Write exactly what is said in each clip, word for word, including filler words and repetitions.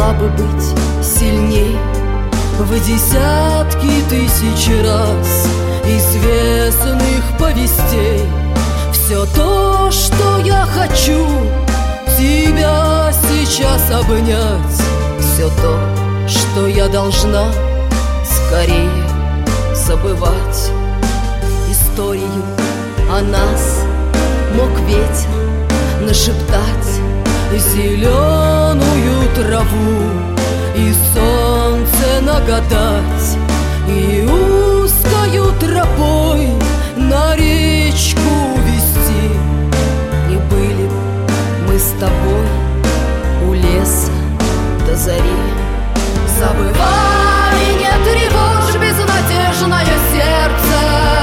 могла бы быть сильней в десятки тысяч раз известных повестей. Все то, что я хочу, тебя сейчас обнять. Все то, что я должна скорее забывать. Историю о нас мог ветер нашептать, зеленую траву и солнце нагадать, и узкою тропой на речку вести. И были мы с тобой у леса до зари. Забывай, не тревожь безнадежное сердце.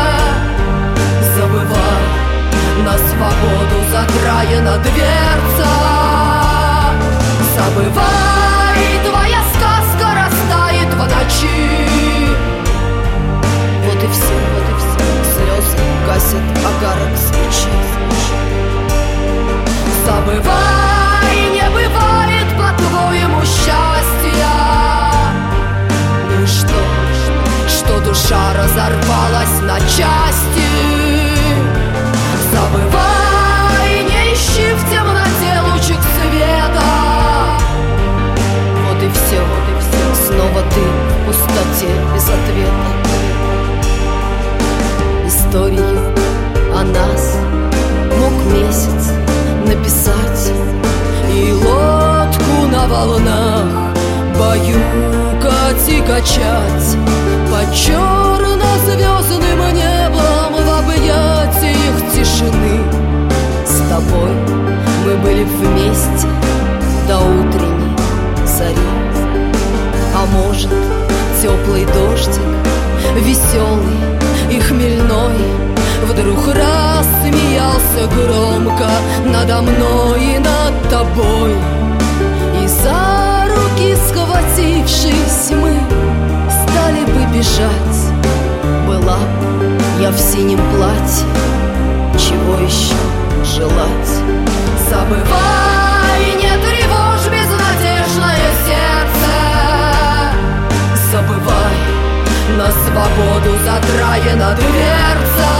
Забывай, на свободу задраена дверца. Забывай, твоя сказка растает в ночи. Вот и все, вот и все. Слезы гасят огарок свечи. Забывай, не бывает по-твоему счастья. Ну что, что душа разорвалась на части. Забывай, не ищи в темноте лучик света. Вот и все, вот и все. Снова ты в пустоте без ответа. Историю о нас мог месяц написать, и лодку на волнах баюкать и качать под черно-звездным небом в объятиях тишины. С тобой мы были вместе до утренней зари. А может, теплый дождик, веселый и хмельной, вдруг рассмеялся громко надо мной и над тобой. И за руки схватившись, мы стали бы бежать. Была я в синем платье, чего еще желать? Забывай, не тревожь безнадежное сердце. Забывай, на свободу задраена дверца.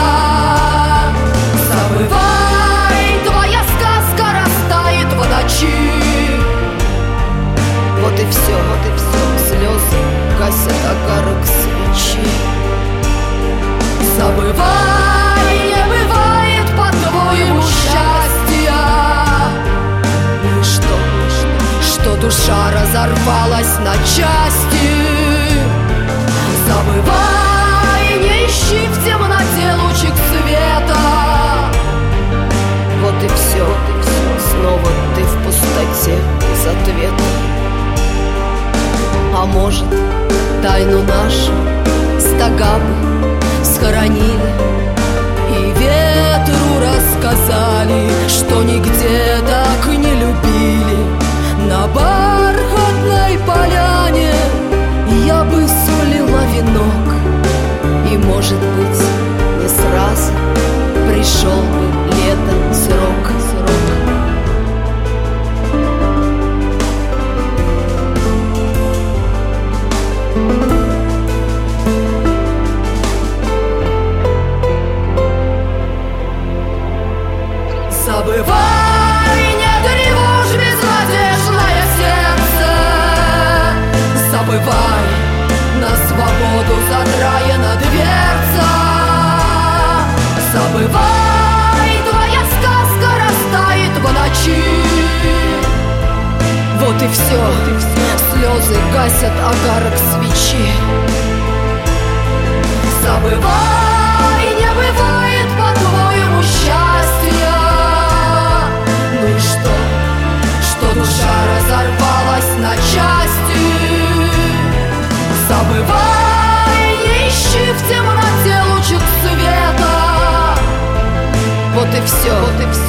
Забывай, твоя сказка растает в ночи. Вот и все, вот и все. Слезы гасят огарок свечи. Забывай, не бывает по-твоему счастья. Ну что, что душа разорвалась на части. Забывай, не ищи в темноте лучик света. Вот и все, вот и все. Снова ты в пустоте без ответа. А может, тайну нашу стога бы схоронили и ветру рассказали, что нигде так не любили. На бархатной поляне я бы сулила венок, и, может быть, не сразу пришел бы летом срок, срок. Забывай, не тревожь безнадежное сердце. Забывай, на свободу задраена дверца. Забывай, твоя сказка растает в ночи. Вот и все, вот и все. Слезы гасят огарок свечи. Забывай, не бывает по-твоему счастья. Ну и что, что душа разорвалась на части. Забывай, не ищи в темноте лучик света. Вот и все, вот и все.